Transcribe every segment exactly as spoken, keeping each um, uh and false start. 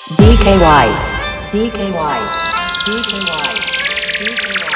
D K Y D K Y D K Y D K Y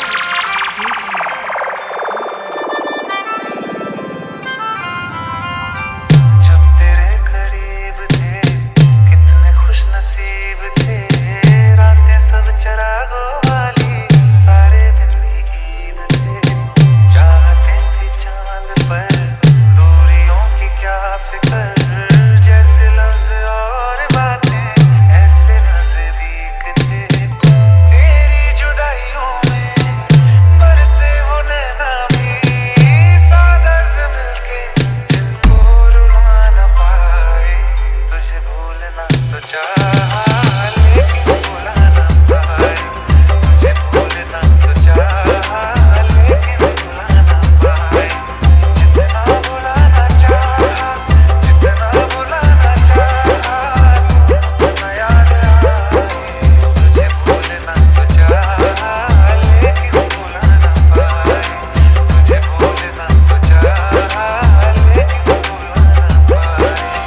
जब तेरे करीब थे कितने खुश नसीब थे, रातें सब चरागों वाली, सारे दिन भी ईद थे। चाहते थी चांद पर दूरियों की क्या फिक्र, जैसे लफ्ज और बातें ऐसे नजदीक थे। तेरी जुदाइयों में बरसे वो नैना भी, सा दर्द मिलके जिनको रुला न पाए। तुझे भूलना तो चाहा लेकिन भुला न पाए, तुझे भूलना तो चाहा लेकिन भुला न पाए। जितना भुलाना चाहा, जितना भुलाना चाहा, उतना याद आए। तुझे भूलना तो चाहा लेकिन भुला न पाए, तुझे भूलना तो चाहा लेकिन भुला न पाए।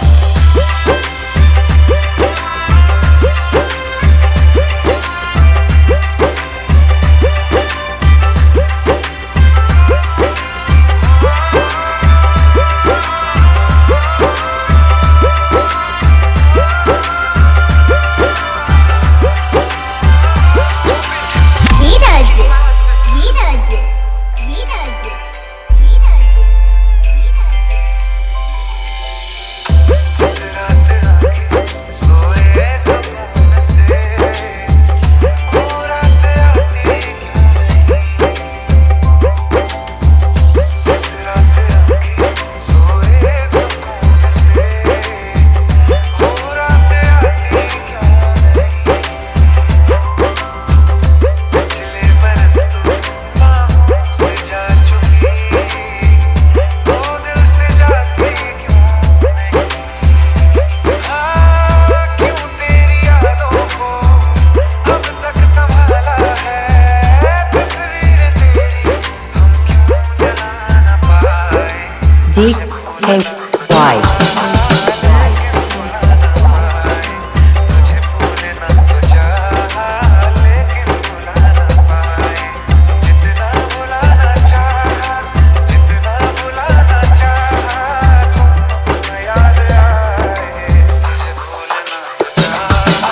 नीरज नीरज नीरज नीरज नीरज जिस रात आके सोए सुकून से, वो रात आती क्यों नहीं। जिस रात आके सोए सुकून से, वो रात आती क्यों नहीं। पिछले बरस तो बाहों से जा चुकी, वो दिल से जाती क्यों नहीं। हाँ, क्यों तेरी यादों को अब तक संभाला है, तस्वीर तेरी हम क्यों जला न पाए। D K Y लेकिन भुला न पाए, तुझे भूलना तो चाहा लेकिन भुला न पाए। जितना भुलाना चाहा, जितना भुलाना चाहा, उतना याद आए। तुझे भूलना तो चाहा,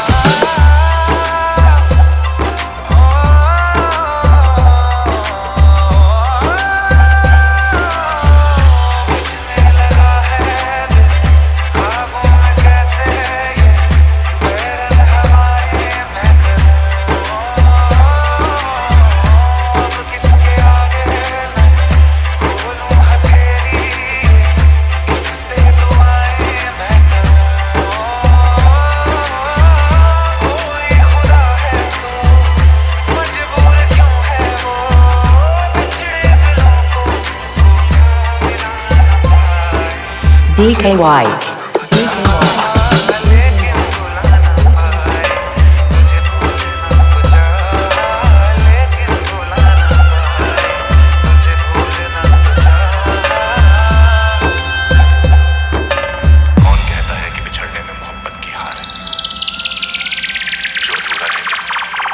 बुझने लगा है दिल ख्वाबों में कैसे ये, बैरन हवाएं मैं करूं। अब किसके आगे मैं खोलूं हथेली, किससे दुआएं मैं करूं। कोई खुदा है तो मजबूर क्यों है वो, बिछड़े दिलों को वो क्या मिला न पाए। D K Y D K Y लेकिन भुला न पाए, तुझे भूलना तो चाहा लेकिन भुला न पाए, तुझे भूलना तो चाहा। कौन कहता है कि बिछड़ने में मोहब्बत की हार है। जो अधूरा रह गया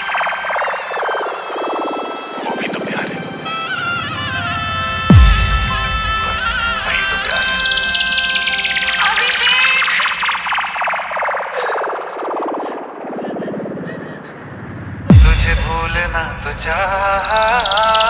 वो भी तो प्यार है, बस वही तो प्यार है। तुझे भूलना तो चाहा